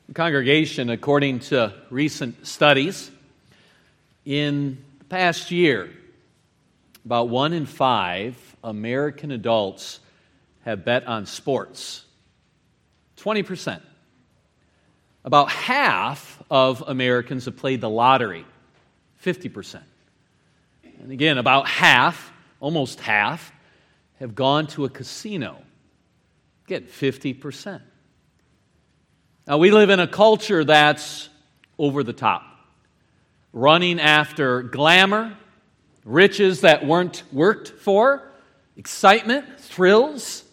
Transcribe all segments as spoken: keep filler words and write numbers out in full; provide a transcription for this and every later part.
Congregation, according to recent studies, in the past year, about one in five American adults have bet on sports. twenty percent. About half of Americans have played the lottery. fifty percent. And again, about half, almost half, have gone to a casino. Again, fifty percent. Now, we live in a culture that's over the top, running after glamour, riches that weren't worked for, excitement, thrills.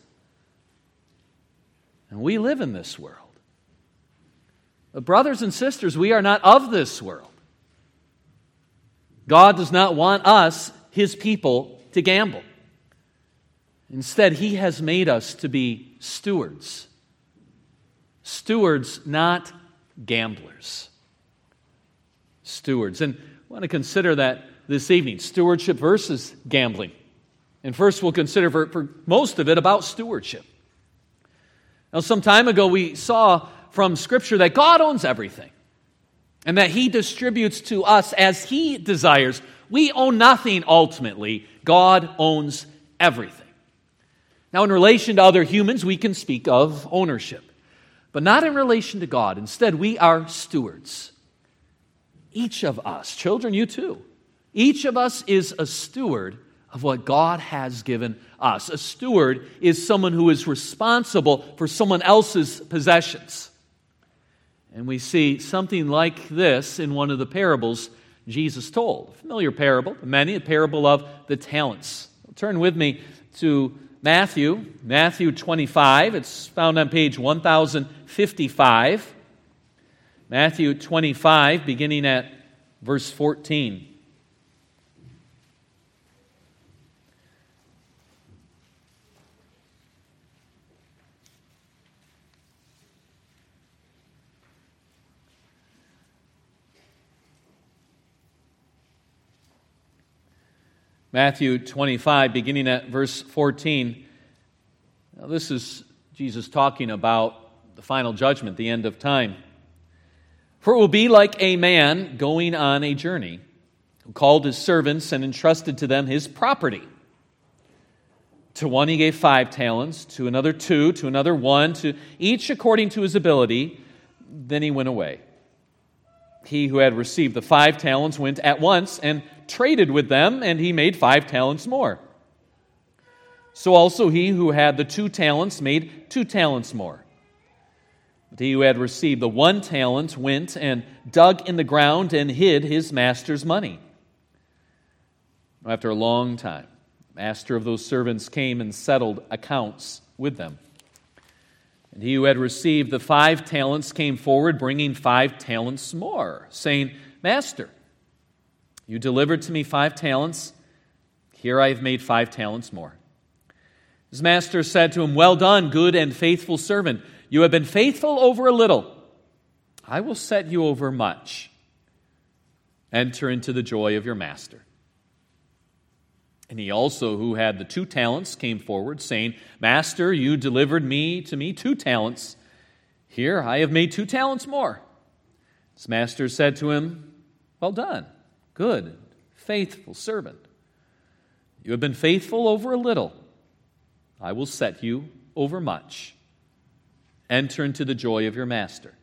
And we live in this world. But brothers and sisters, we are not of this world. God does not want us, His people, to gamble. Instead, He has made us to be stewards. Stewards, not gamblers. Stewards. And I want to consider that this evening, stewardship versus gambling. And first we'll consider for, for most of it about stewardship. Now, some time ago we saw from Scripture that God owns everything and that He distributes to us as He desires. We own nothing ultimately. God owns everything. Now, in relation to other humans, we can speak of ownership, but not in relation to God. Instead, we are stewards. Each of us, children, you too, each of us is a steward of what God has given us. A steward is someone who is responsible for someone else's possessions. And we see something like this in one of the parables Jesus told. A familiar parable, many, a parable of the talents. Turn with me to Matthew, Matthew twenty-five. It's found on page one thousand fifty-five. Matthew twenty-five, beginning at verse fourteen. Matthew twenty-five, beginning at verse fourteen. Now, this is Jesus talking about the final judgment, the end of time. For it will be like a man going on a journey, who called his servants and entrusted to them his property. To one he gave five talents, to another two, to another one, to each according to his ability. Then he went away. He who had received the five talents went at once and traded with them, and he made five talents more. So also he who had the two talents made two talents more. But he who had received the one talent went and dug in the ground and hid his master's money. After a long time, the master of those servants came and settled accounts with them. And he who had received the five talents came forward, bringing five talents more, saying, Master, you delivered to me five talents. Here I have made five talents more. His master said to him, Well done, good and faithful servant. You have been faithful over a little. I will set you over much. Enter into the joy of your master. And he also, who had the two talents, came forward, saying, Master, you delivered me to me two talents. Here I have made two talents more. His master said to him, Well done, good, faithful servant. You have been faithful over a little. I will set you over much. Enter into the joy of your master.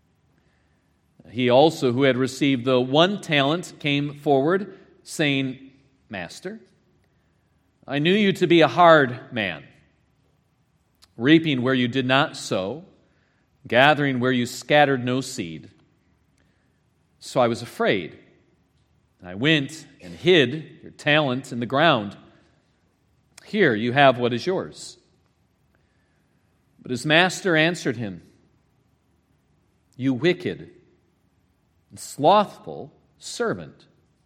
He also, who had received the one talent, came forward, saying, Master, I knew you to be a hard man, reaping where you did not sow, gathering where you scattered no seed. So I was afraid, and I went and hid your talent in the ground. Here you have what is yours. But his master answered him, You wicked and slothful servant.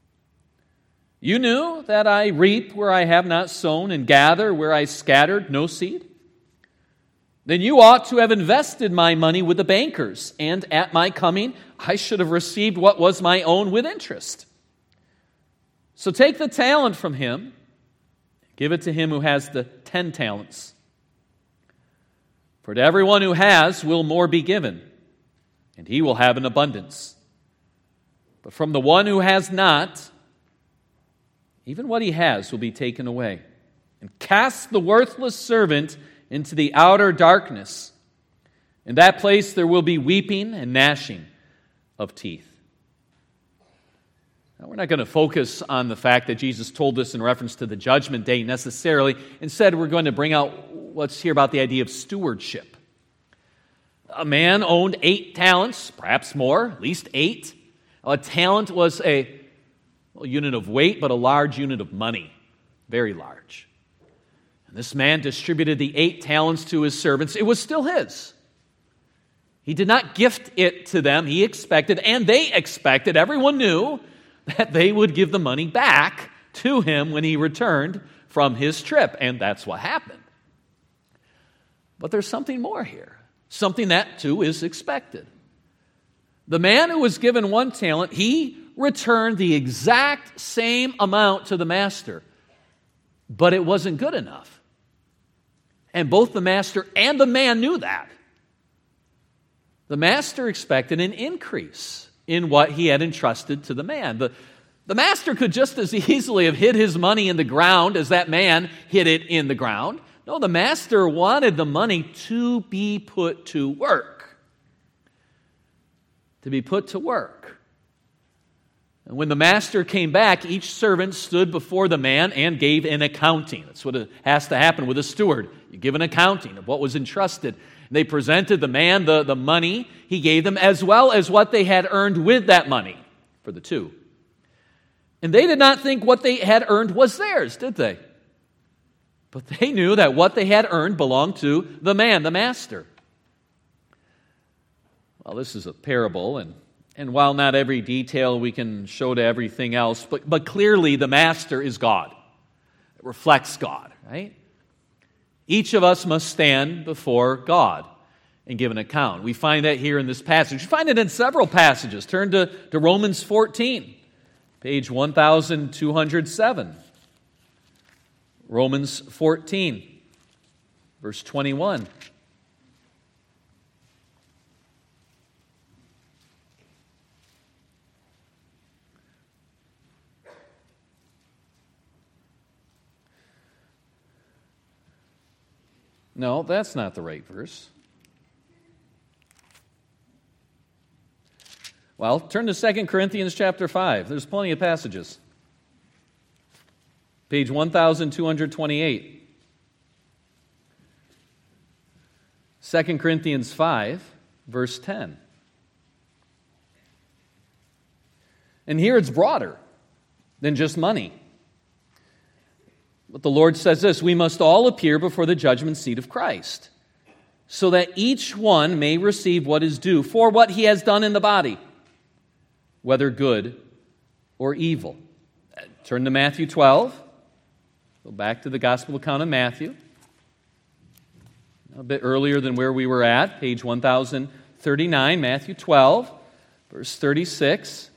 You knew that I reap where I have not sown and gather where I scattered no seed? Then you ought to have invested my money with the bankers, and at my coming I should have received what was my own with interest. So take the talent from him, give it to him who has the ten talents. For to everyone who has will more be given, and he will have an abundance. But from the one who has not, even what he has will be taken away. And cast the worthless servant into the outer darkness. In that place there will be weeping and gnashing of teeth. Now, we're not going to focus on the fact that Jesus told this in reference to the judgment day necessarily. Instead, we're going to bring out, let's hear about the idea of stewardship. A man owned eight talents, perhaps more, at least eight. A talent was a, a unit of weight, but a large unit of money, very large. And this man distributed the eight talents to his servants. It was still his. He did not gift it to them. He expected, and they expected, everyone knew, that they would give the money back to him when he returned from his trip. And that's what happened. But there's something more here. Something that, too, is expected. The man who was given one talent, he returned the exact same amount to the master. But it wasn't good enough. And both the master and the man knew that. The master expected an increase in what he had entrusted to the man. The, the master could just as easily have hid his money in the ground as that man hid it in the ground. No, the master wanted the money to be put to work. To be put to work. And when the master came back, each servant stood before the man and gave an accounting. That's what has to happen with a steward. You give an accounting of what was entrusted. They presented the man the, the money he gave them, as well as what they had earned with that money for the two. And they did not think what they had earned was theirs, did they? But they knew that what they had earned belonged to the man, the master. Well, this is a parable, and, and while not every detail we can show to everything else, but, but clearly the master is God. It reflects God, right? Each of us must stand before God and give an account. We find that here in this passage. You find it in several passages. Turn to, to Romans fourteen, page one thousand two hundred seven. Romans fourteen, verse twenty-one. No, that's not the right verse. Well, turn to Second Corinthians chapter five. There's plenty of passages. Page one thousand two hundred twenty-eight. Second Corinthians five, verse ten. And here it's broader than just money. But the Lord says this: we must all appear before the judgment seat of Christ, so that each one may receive what is due for what he has done in the body, whether good or evil. Turn to Matthew twelve. Go back to the Gospel account of Matthew. A bit earlier than where we were at, page one thousand thirty-nine, Matthew twelve, verse thirty-six.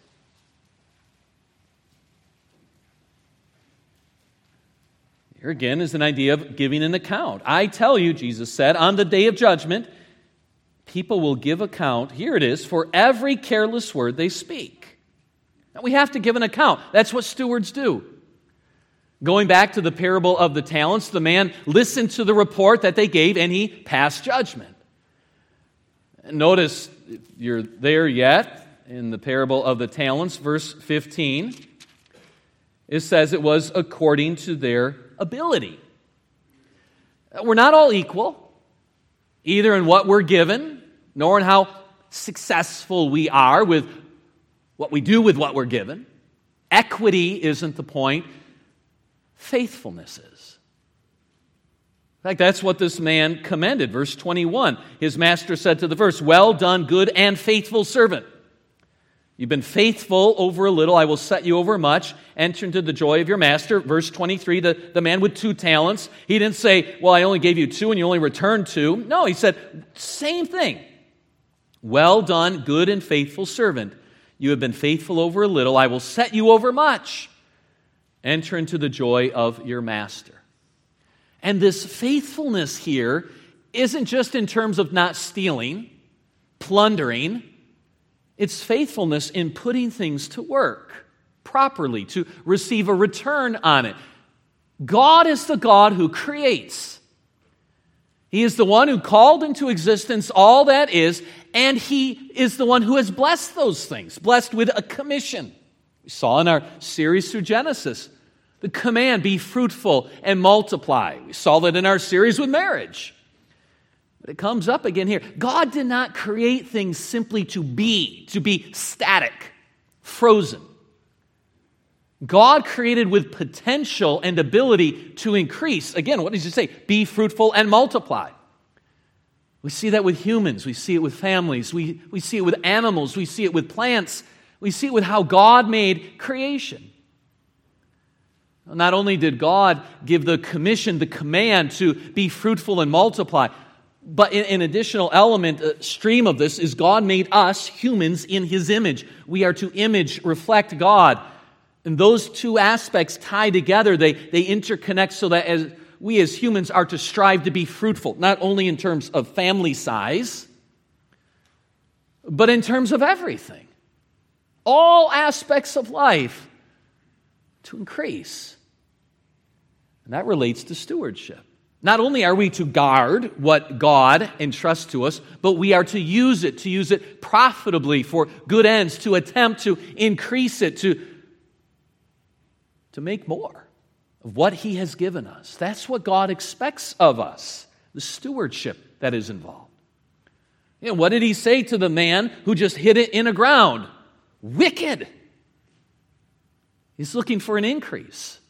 Here again is an idea of giving an account. I tell you, Jesus said, on the day of judgment, people will give account, here it is, for every careless word they speak. Now, we have to give an account. That's what stewards do. Going back to the parable of the talents, the man listened to the report that they gave and he passed judgment. Notice, if you're there yet, in the parable of the talents, verse fifteen, it says it was according to their ability. We're not all equal, either in what we're given, nor in how successful we are with what we do with what we're given. Equity isn't the point. Faithfulness is. In fact, that's what this man commended. Verse twenty-one, his master said to the verse, well done, good and faithful servant. You've been faithful over a little, I will set you over much. Enter into the joy of your master. Verse twenty-three, the, the man with two talents. He didn't say, well, I only gave you two and you only returned two. No, he said, same thing. Well done, good and faithful servant. You have been faithful over a little, I will set you over much. Enter into the joy of your master. And this faithfulness here isn't just in terms of not stealing, plundering, It's faithfulness in putting things to work properly, to receive a return on it. God is the God who creates. He is the one who called into existence all that is, and He is the one who has blessed those things, blessed with a commission. We saw in our series through Genesis, the command, be fruitful and multiply. We saw that in our series with marriage. But it comes up again here. God did not create things simply to be, to be static, frozen. God created with potential and ability to increase. Again, what does He say? Be fruitful and multiply. We see that with humans. We see it with families. We, we see it with animals. We see it with plants. We see it with how God made creation. Not only did God give the commission, the command to be fruitful and multiply, but an additional element, a stream of this, is God made us humans in His image. We are to image, reflect God. And those two aspects tie together. They, they interconnect so that as we as humans are to strive to be fruitful, not only in terms of family size, but in terms of everything. All aspects of life to increase. And that relates to stewardship. Not only are we to guard what God entrusts to us, but we are to use it, to use it profitably for good ends, to attempt to increase it, to, to make more of what He has given us. That's what God expects of us, the stewardship that is involved. You know, what did He say to the man who just hid it in the ground? Wicked. He's looking for an increase.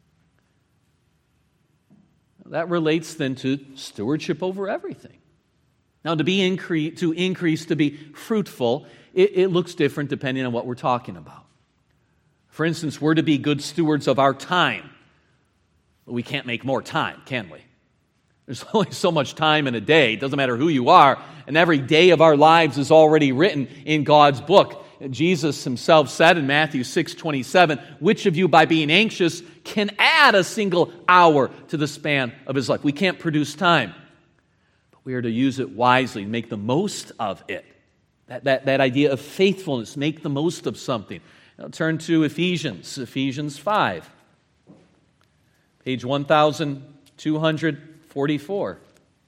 That relates then to stewardship over everything. Now, to be incre- to increase, to be fruitful, it, it looks different depending on what we're talking about. For instance, we're to be good stewards of our time. We can't make more time, can we? There's only so much time in a day. It doesn't matter who you are, and every day of our lives is already written in God's book. Jesus Himself said in Matthew six twenty-seven, which of you by being anxious can add a single hour to the span of his life? We can't produce time, but we are to use it wisely, make the most of it. That, that, that idea of faithfulness, make the most of something. Now turn to Ephesians, Ephesians five, page one thousand two hundred forty-four.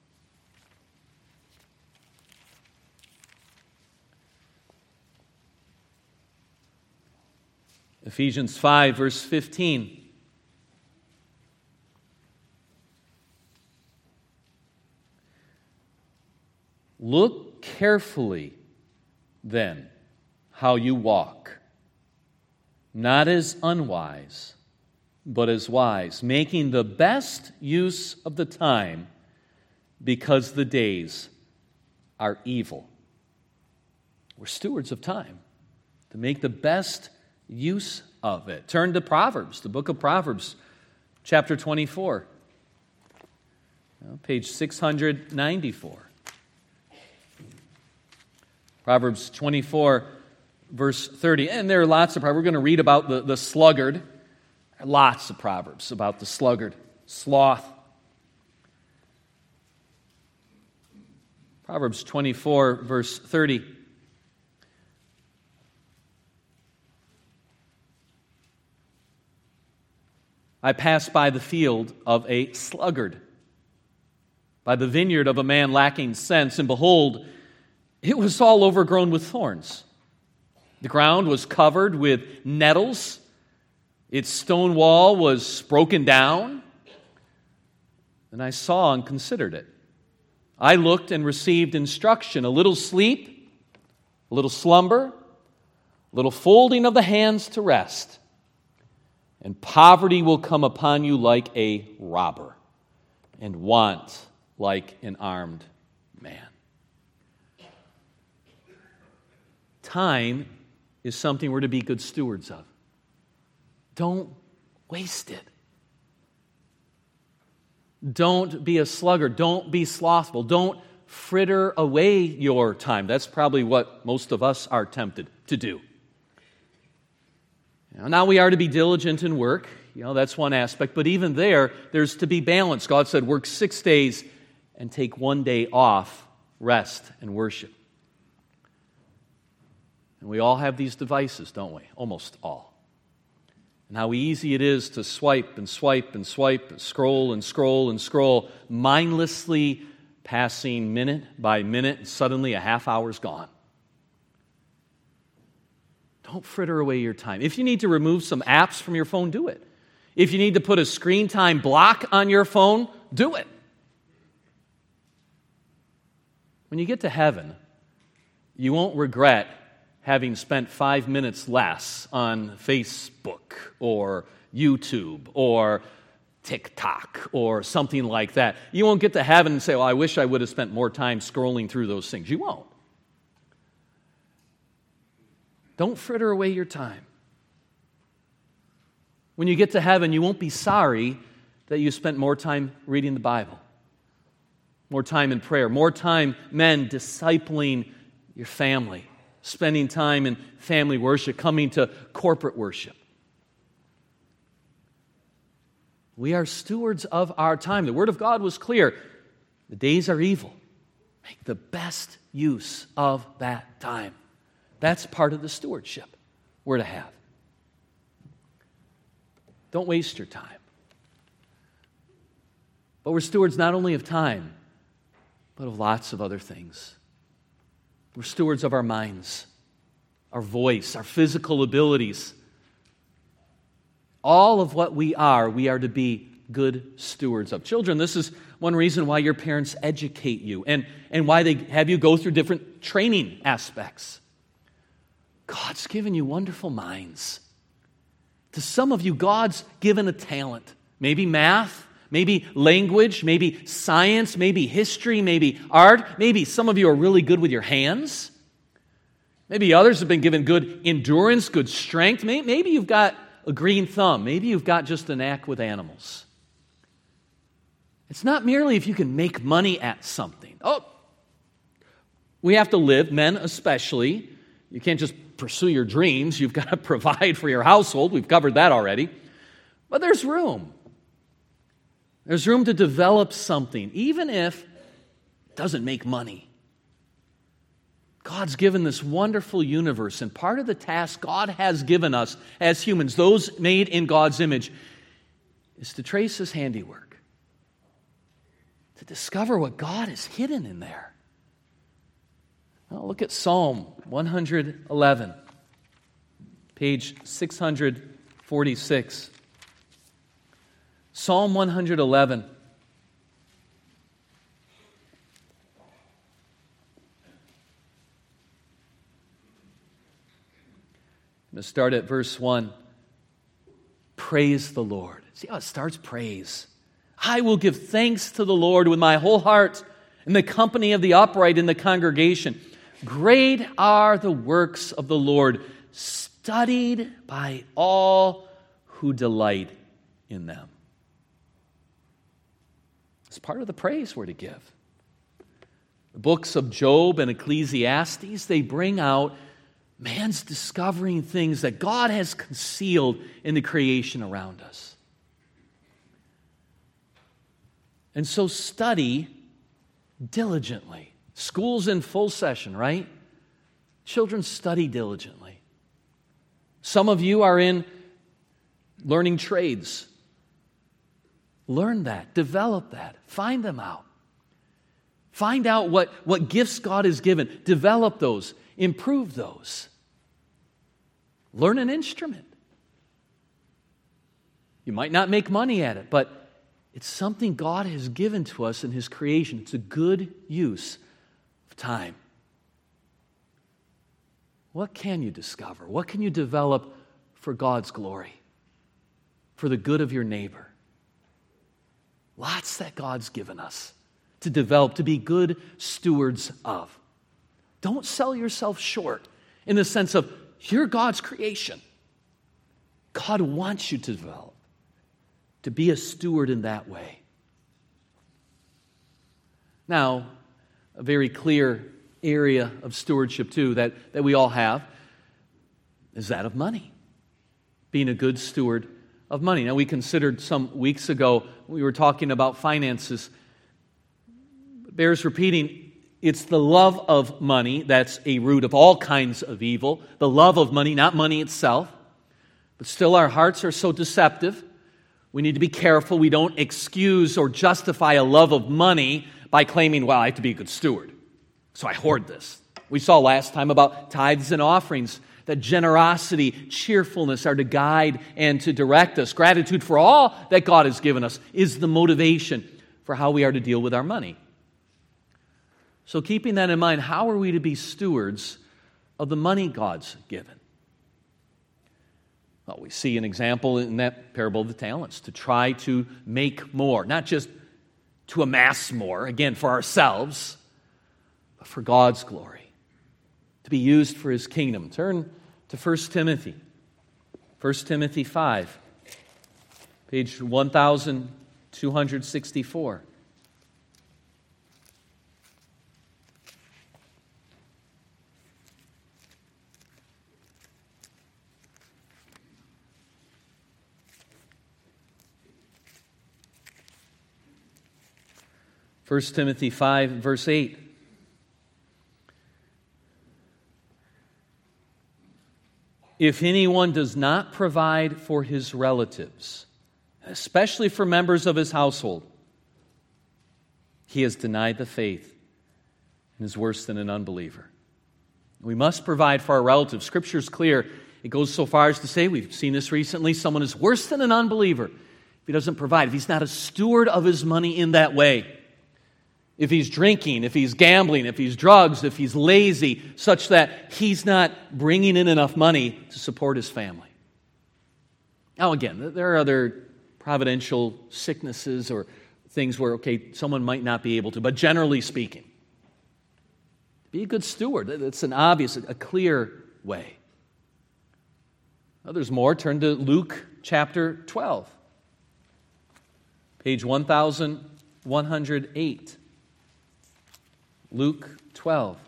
Ephesians five, verse fifteen. Look carefully, then, how you walk, not as unwise, but as wise, making the best use of the time, because the days are evil. We're stewards of time, to make the best use of it. Turn to Proverbs, the book of Proverbs, chapter twenty-four, page six hundred ninety-four. Proverbs twenty-four, verse thirty. And there are lots of Proverbs. We're going to read about the, the sluggard. There are lots of Proverbs about the sluggard, sloth. Proverbs twenty-four, verse thirty. I passed by the field of a sluggard, by the vineyard of a man lacking sense, and behold, it was all overgrown with thorns. The ground was covered with nettles. Its stone wall was broken down. And I saw and considered it. I looked and received instruction, a little sleep, a little slumber, a little folding of the hands to rest. And poverty will come upon you like a robber, and want like an armed man. Time is something we're to be good stewards of. Don't waste it. Don't be a sluggard. Don't be slothful. Don't fritter away your time. That's probably what most of us are tempted to do. Now we are to be diligent in work. You know, that's one aspect. But even there, there's to be balance. God said, work six days and take one day off, rest and worship. And we all have these devices, don't we? Almost all. And how easy it is to swipe and swipe and swipe, and scroll and scroll and scroll, mindlessly passing minute by minute, and suddenly a half hour's gone. Don't fritter away your time. If you need to remove some apps from your phone, do it. If you need to put a screen time block on your phone, do it. When you get to heaven, you won't regret having spent five minutes less on Facebook or YouTube or TikTok or something like that. You won't get to heaven and say, well, I wish I would have spent more time scrolling through those things. You won't. Don't fritter away your time. When you get to heaven, you won't be sorry that you spent more time reading the Bible, more time in prayer, more time, men, discipling your family, spending time in family worship, coming to corporate worship. We are stewards of our time. The Word of God was clear. The days are evil. Make the best use of that time. That's part of the stewardship we're to have. Don't waste your time. But we're stewards not only of time, but of lots of other things. We're stewards of our minds, our voice, our physical abilities. All of what we are, we are to be good stewards of. Children, this is one reason why your parents educate you and, and why they have you go through different training aspects. God's given you wonderful minds. To some of you, God's given a talent. Maybe math, maybe language, maybe science, maybe history, maybe art. Maybe some of you are really good with your hands. Maybe others have been given good endurance, good strength. Maybe you've got a green thumb. Maybe you've got just a knack with animals. It's not merely if you can make money at something. Oh, we have to live, men especially. You can't just pursue your dreams. You've got to provide for your household. We've covered that already. But there's room. There's room to develop something, even if it doesn't make money. God's given this wonderful universe, and part of the task God has given us as humans, those made in God's image, is to trace His handiwork, to discover what God has hidden in there. Well, look at Psalm one eleven, page six forty-six. Psalm one eleven. I'm going to start at verse one. Praise the Lord. See how it starts? Praise. I will give thanks to the Lord with my whole heart in the company of the upright in the congregation. Great are the works of the Lord, studied by all who delight in them. It's part of the praise we're to give. The books of Job and Ecclesiastes, they bring out man's discovering things that God has concealed in the creation around us. And so study diligently. School's in full session, right? Children study diligently. Some of you are in learning trades. Learn that. Develop that. Find them out. Find out what, what gifts God has given. Develop those. Improve those. Learn an instrument. You might not make money at it, but it's something God has given to us in His creation. It's a good use of time. What can you discover? What can you develop for God's glory? For the good of your neighbor? Lots that God's given us to develop, to be good stewards of. Don't sell yourself short in the sense of you're God's creation. God wants you to develop, to be a steward in that way. Now, a very clear area of stewardship, too, that, that we all have is that of money. Being a good steward of money. Now, we considered some weeks ago, we were talking about finances. It bears repeating, it's the love of money that's a root of all kinds of evil. The love of money, not money itself. But still, our hearts are so deceptive. We need to be careful we don't excuse or justify a love of money by claiming, well, I have to be a good steward, so I hoard this. We saw last time about tithes and offerings, that generosity, cheerfulness are to guide and to direct us. Gratitude for all that God has given us is the motivation for how we are to deal with our money. So keeping that in mind, how are we to be stewards of the money God's given? Well, we see an example in that parable of the talents, to try to make more, not just to amass more, again, for ourselves, but for God's glory, to be used for His kingdom. Turn to First Timothy, First Timothy five, page one thousand two hundred sixty-four. First Timothy five, verse eight. If anyone does not provide for his relatives, especially for members of his household, he has denied the faith and is worse than an unbeliever. We must provide for our relatives. Scripture is clear. It goes so far as to say, we've seen this recently, someone is worse than an unbeliever if he doesn't provide, if he's not a steward of his money in that way. If he's drinking, if he's gambling, if he's drugs, if he's lazy, such that he's not bringing in enough money to support his family. Now again, there are other providential sicknesses or things where, okay, someone might not be able to, but generally speaking, be a good steward. It's an obvious, a clear way. Now, there's more. Turn to Luke chapter twelve, page one thousand one hundred eight. Luke twelve.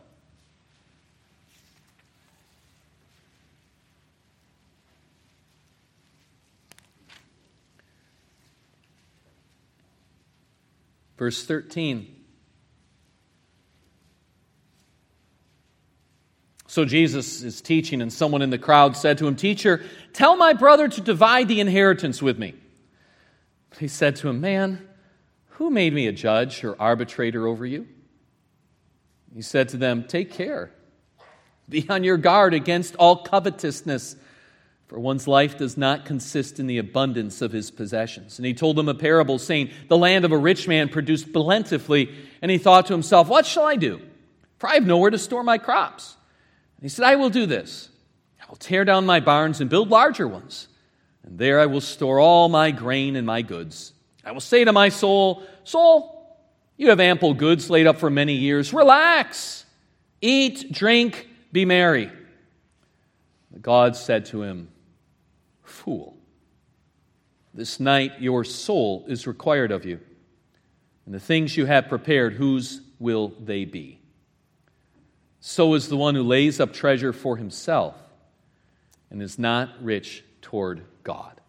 Verse thirteen. So Jesus is teaching, and someone in the crowd said to him, "Teacher, tell my brother to divide the inheritance with me." He said to him, "Man, who made me a judge or arbitrator over you?" He said to them, "Take care. Be on your guard against all covetousness, for one's life does not consist in the abundance of his possessions." And he told them a parable, saying, "The land of a rich man produced plentifully, and he thought to himself, 'What shall I do? For I have nowhere to store my crops.' And he said, 'I will do this. I will tear down my barns and build larger ones, and there I will store all my grain and my goods. I will say to my soul, Soul, you have ample goods laid up for many years. Relax, eat, drink, be merry.' But God said to him, 'Fool, this night your soul is required of you, and the things you have prepared, whose will they be? So is the one who lays up treasure for himself and is not rich toward God.'"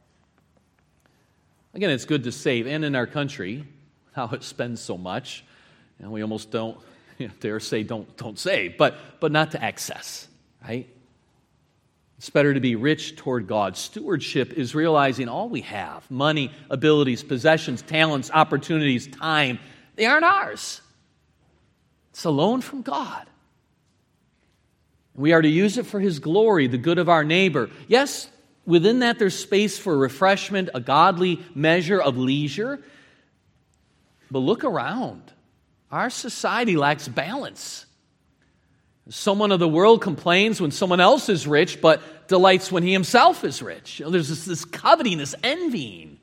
Again, it's good to save, and in our country, how it spends so much, and we almost don't, you know, dare say don't don't save, but but not to excess, right? It's better to be rich toward God. Stewardship is realizing all we have, money, abilities, possessions, talents, opportunities, time, they aren't ours. It's a loan from God. We are to use it for His glory, the good of our neighbor. Yes, within that there's space for refreshment, a godly measure of leisure. But look around. Our society lacks balance. Someone of the world complains when someone else is rich, but delights when he himself is rich. You know, there's this, this coveting, this envying.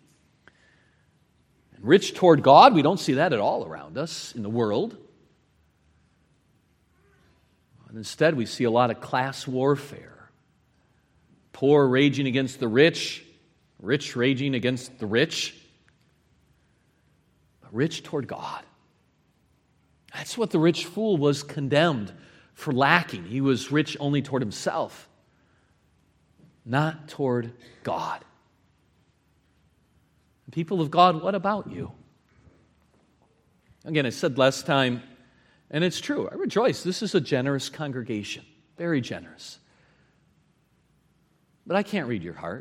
And rich toward God, we don't see that at all around us in the world. And instead, we see a lot of class warfare. Poor raging against the rich, rich raging against the rich. But rich toward God. That's what the rich fool was condemned for lacking. He was rich only toward himself, not toward God. People of God, what about you? Again, I said last time, And it's true. I rejoice. This is a generous congregation. Very generous. But I can't read your heart.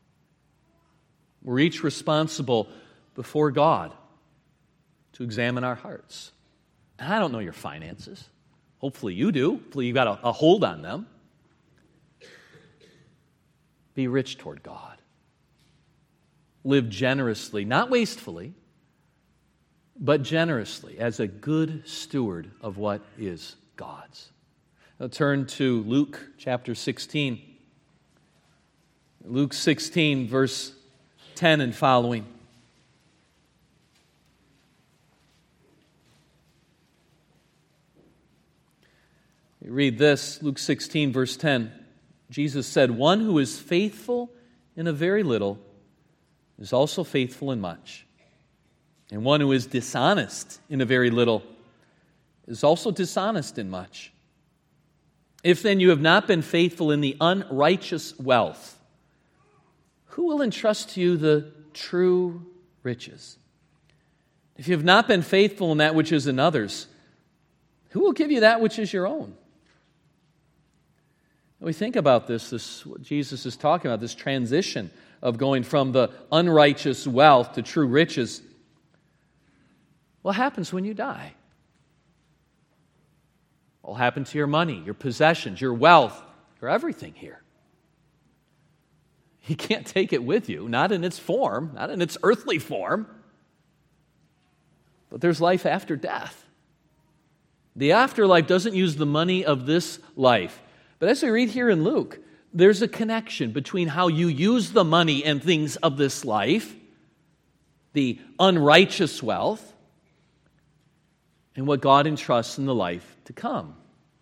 We're each responsible before God to examine our hearts. And I don't know your finances. Hopefully you do. Hopefully you've got a, a hold on them. Be rich toward God. Live generously, not wastefully, but generously as a good steward of what is God's. Now turn to Luke chapter sixteen. Luke sixteen, verse ten and following. We read this, Luke sixteen, verse ten. Jesus said, "One who is faithful in a very little is also faithful in much. And one who is dishonest in a very little is also dishonest in much. If then you have not been faithful in the unrighteous wealth, who will entrust to you the true riches? If you have not been faithful in that which is another's, who will give you that which is your own?" We think about this, this what Jesus is talking about, this transition of going from the unrighteous wealth to true riches. What happens when you die? What will happen to your money, your possessions, your wealth, your everything here? You can't take it with you, not in its form, not in its earthly form. But there's life after death. The afterlife doesn't use the money of this life. But as we read here in Luke, there's a connection between how you use the money and things of this life, the unrighteous wealth, and what God entrusts in the life to come.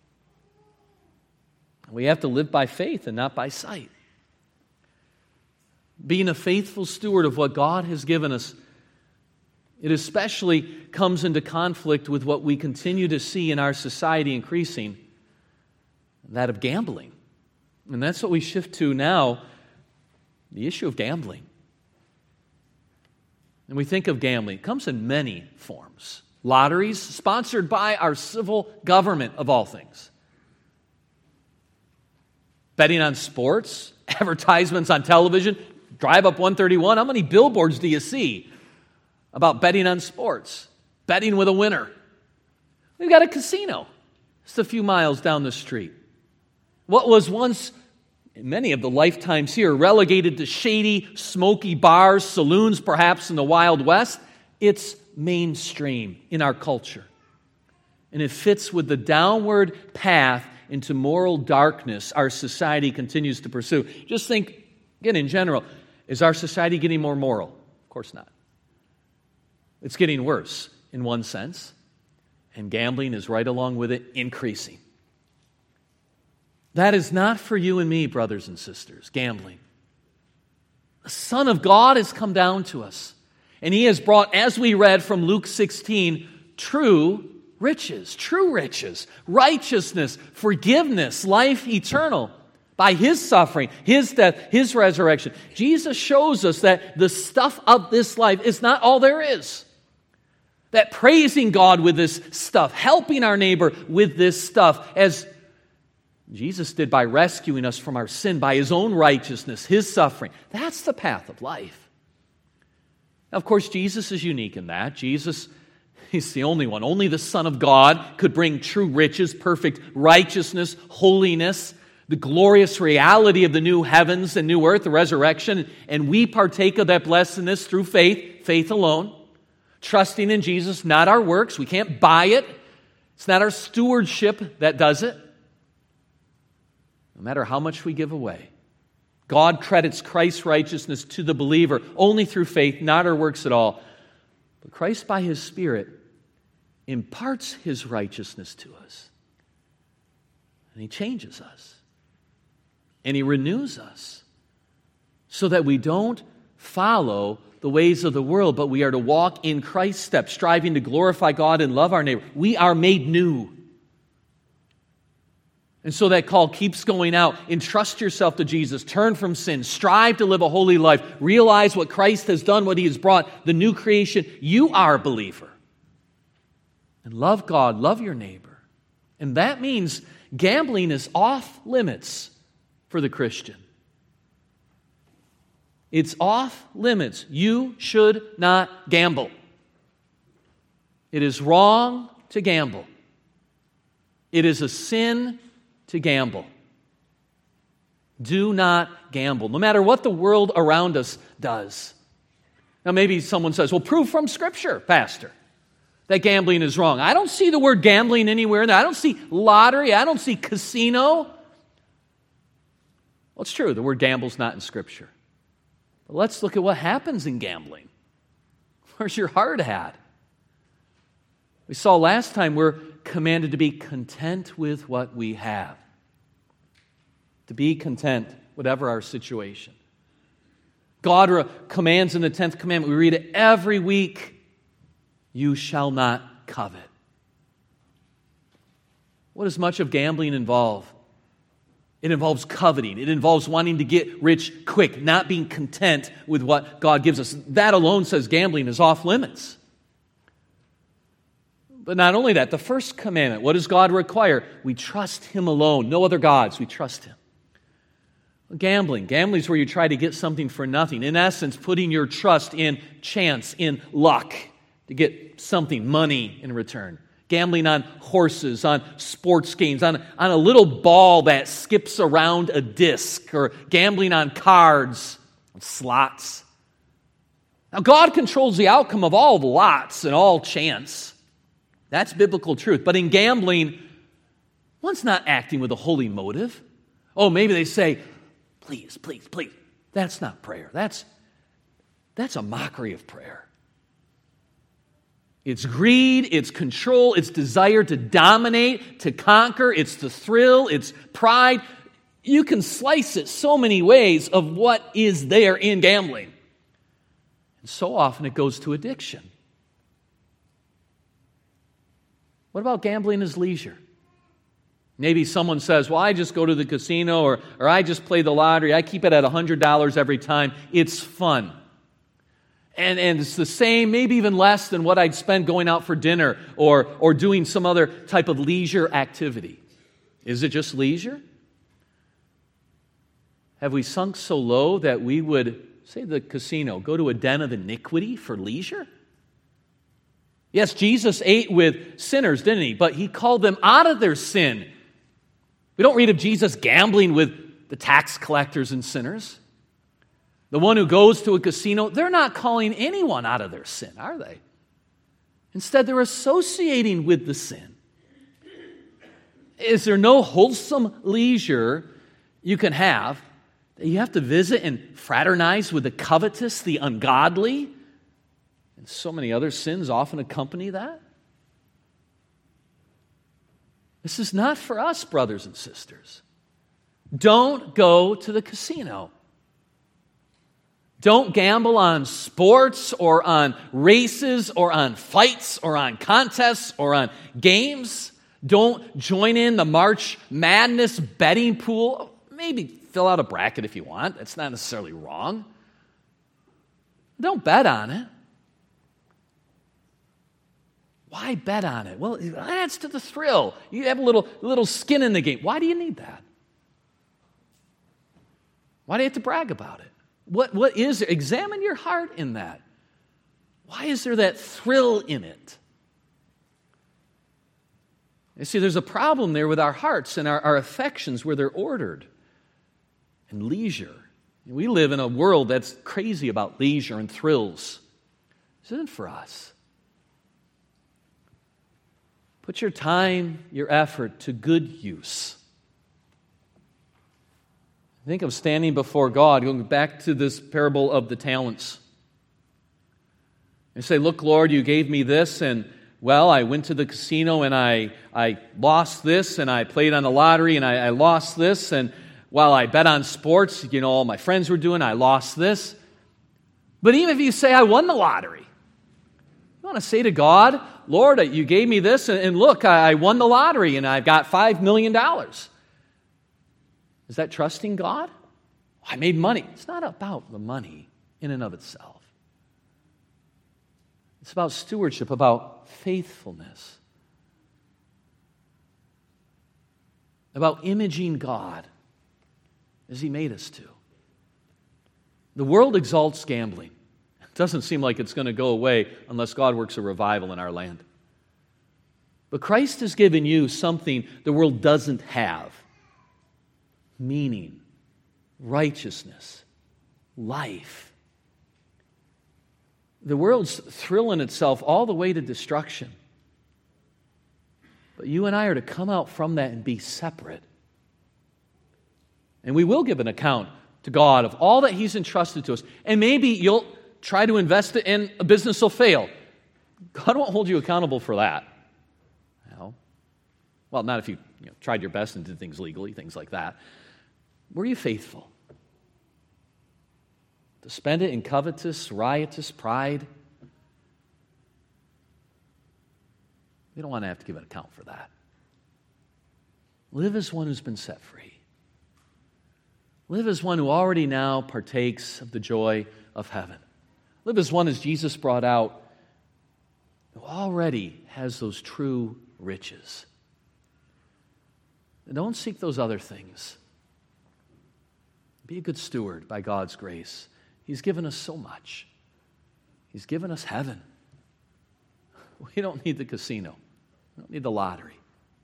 We have to live by faith and not by sight. Being a faithful steward of what God has given us, it especially comes into conflict with what we continue to see in our society increasing, that of gambling. And that's what we shift to now, the issue of gambling. And we think of gambling. It comes in many forms. Lotteries, sponsored by our civil government, of all things. Betting on sports, advertisements on television. Drive up one thirty-one, how many billboards do you see about betting on sports? Betting with a winner. We've got a casino just a few miles down the street. What was once, in many of the lifetimes here, relegated to shady, smoky bars, saloons perhaps in the Wild West, it's mainstream in our culture. And it fits with the downward path into moral darkness our society continues to pursue. Just think, again, in general, is our society getting more moral? Of course not. It's getting worse in one sense, and gambling is right along with it, increasing. That is not for you and me, brothers and sisters, gambling. The Son of God has come down to us, and He has brought, as we read from Luke sixteen, true riches, true riches, righteousness, forgiveness, life eternal. By His suffering, His death, His resurrection. Jesus shows us that the stuff of this life is not all there is. That praising God with this stuff, helping our neighbor with this stuff, as Jesus did by rescuing us from our sin, by His own righteousness, His suffering. That's the path of life. Now, of course, Jesus is unique in that. Jesus, He's the only one. Only the Son of God could bring true riches, perfect righteousness, holiness, the glorious reality of the new heavens and new earth, the resurrection. And we partake of that blessedness through faith, faith alone. Trusting in Jesus, not our works. We can't buy it. It's not our stewardship that does it. No matter how much we give away. God credits Christ's righteousness to the believer only through faith, not our works at all. But Christ, by His Spirit, imparts His righteousness to us. And He changes us. And He renews us. So that we don't follow the ways of the world, but we are to walk in Christ's steps, striving to glorify God and love our neighbor. We are made new. And so that call keeps going out. Entrust yourself to Jesus. Turn from sin. Strive to live a holy life. Realize what Christ has done, what He has brought, the new creation. You are a believer. And love God, love your neighbor. And that means gambling is off limits for the Christian. It's off limits. You should not gamble. It is wrong to gamble. It is a sin to gamble. Do not gamble, no matter what the world around us does. Now, maybe someone says, well, prove from Scripture, Pastor, that gambling is wrong. I don't see the word gambling anywhere in there. I don't see lottery. I don't see casino. Well, it's true. The word gamble's not in Scripture. But let's look at what happens in gambling. Where's your heart at? We saw last time we're commanded to be content with what we have. To be content, whatever our situation. God re- commands in the tenth commandment, we read it every week, you shall not covet. What does much of gambling involve? It involves coveting. It involves wanting to get rich quick, not being content with what God gives us. That alone says gambling is off limits. But not only that, the first commandment, what does God require? We trust Him alone, no other gods, we trust Him. Gambling. Gambling is where you try to get something for nothing. In essence, putting your trust in chance, in luck, to get something, money in return. Gambling on horses, on sports games, on, on a little ball that skips around a disc, or gambling on cards, on slots. Now, God controls the outcome of all lots and all chance. That's biblical truth. But in gambling, one's not acting with a holy motive. Oh, maybe they say, please, please, please. That's not prayer. That's, that's a mockery of prayer. It's greed, it's control, it's desire to dominate, to conquer, it's the thrill, it's pride. You can slice it so many ways of what is there in gambling. And so often it goes to addiction. What about gambling as leisure? Maybe someone says, well, I just go to the casino or, or I just play the lottery. I keep it at one hundred dollars every time. It's fun. And, and it's the same, maybe even less than what I'd spend going out for dinner or, or doing some other type of leisure activity. Is it just leisure? Have we sunk so low that we would, say the casino, go to a den of iniquity for leisure? Yes, Jesus ate with sinners, didn't He? But He called them out of their sin. We don't read of Jesus gambling with the tax collectors and sinners. The one who goes to a casino, they're not calling anyone out of their sin, are they? Instead, they're associating with the sin. Is there no wholesome leisure you can have that you have to visit and fraternize with the covetous, the ungodly? And so many other sins often accompany that. This is not for us, brothers and sisters. Don't go to the casino. Don't gamble on sports or on races or on fights or on contests or on games. Don't join in the March Madness betting pool. Maybe fill out a bracket if you want. That's not necessarily wrong. Don't bet on it. Why bet on it? Well, it adds to the thrill. You have a little, little skin in the game. Why do you need that? Why do you have to brag about it? What, what is it? Examine your heart in that. Why is there that thrill in it? You see, there's a problem there with our hearts and our, our affections where they're ordered. And leisure. We live in a world that's crazy about leisure and thrills. This isn't for us. Put your time, your effort to good use. Think of standing before God, going back to this parable of the talents. And say, look, Lord, you gave me this, and, well, I went to the casino, and I, I lost this, and I played on the lottery, and I, I lost this, and while I bet on sports, you know, all my friends were doing, I lost this. But even if you say, I won the lottery, you want to say to God, Lord, you gave me this, and, and look, I, I won the lottery, and I've got five million dollars. Is that trusting God? I made money. It's not about the money in and of itself. It's about stewardship, about faithfulness. about imaging God as He made us to. The world exalts gambling. It doesn't seem like it's going to go away unless God works a revival in our land. But Christ has given you something the world doesn't have: meaning, righteousness, life. The world's thrilling itself all the way to destruction. But you and I are to come out from that and be separate. And we will give an account to God of all that He's entrusted to us. And maybe you'll try to invest it in a business will fail. God won't hold you accountable for that. You know? Well, not if you, you know, tried your best and did things legally, things like that. Were you faithful? To spend it in covetous, riotous pride? We don't want to have to give an account for that. Live as one who's been set free. Live as one who already now partakes of the joy of heaven. Live as one, as Jesus brought out, who already has those true riches. And don't seek those other things. Be a good steward by God's grace. He's given us so much. He's given us heaven. We don't need the casino. We don't need the lottery.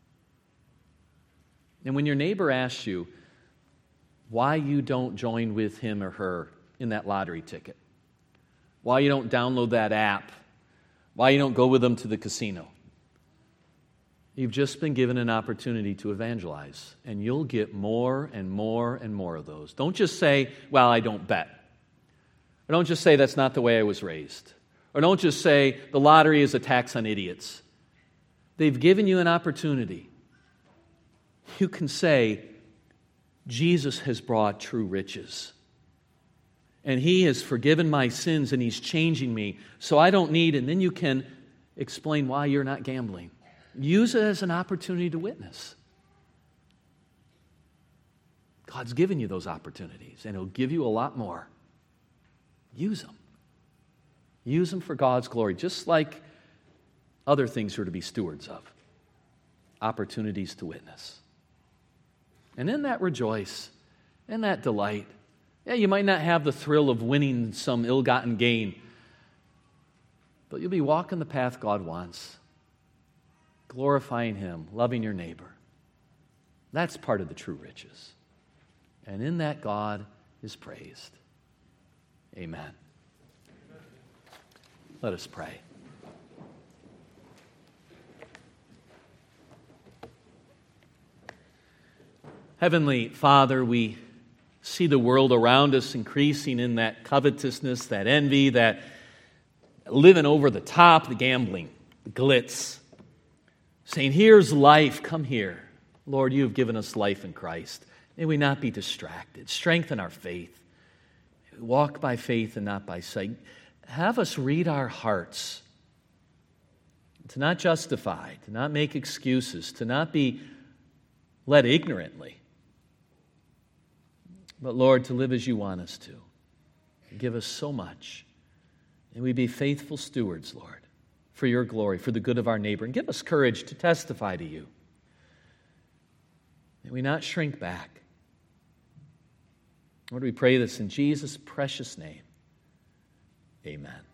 And when your neighbor asks you why you don't join with him or her in that lottery ticket, why you don't download that app, why you don't go with them to the casino, you've just been given an opportunity to evangelize, and you'll get more and more and more of those. Don't just say, well, I don't bet. Or don't just say, that's not the way I was raised. Or don't just say, the lottery is a tax on idiots. They've given you an opportunity. You can say, Jesus has brought true riches. And He has forgiven my sins, and He's changing me, so I don't need, and then you can explain why you're not gambling. Use it as an opportunity to witness. God's given you those opportunities, and He'll give you a lot more. Use them. Use them for God's glory, just like other things you're to be stewards of. Opportunities to witness. And in that rejoice, in that delight. Yeah, you might not have the thrill of winning some ill-gotten gain, but you'll be walking the path God wants, glorifying Him, loving your neighbor. That's part of the true riches. And in that, God is praised. Amen. Let us pray. Heavenly Father, we see the world around us increasing in that covetousness, that envy, that living over the top, the gambling, the glitz. Saying, here's life, come here. Lord, you have given us life in Christ. May we not be distracted. Strengthen our faith. Walk by faith and not by sight. Have us read our hearts. To not justify, to not make excuses, to not be led ignorantly. But Lord, to live as you want us to. Give us so much. And we be faithful stewards, Lord, for your glory, for the good of our neighbor. And give us courage to testify to you. May we not shrink back. Lord, we pray this in Jesus' precious name. Amen.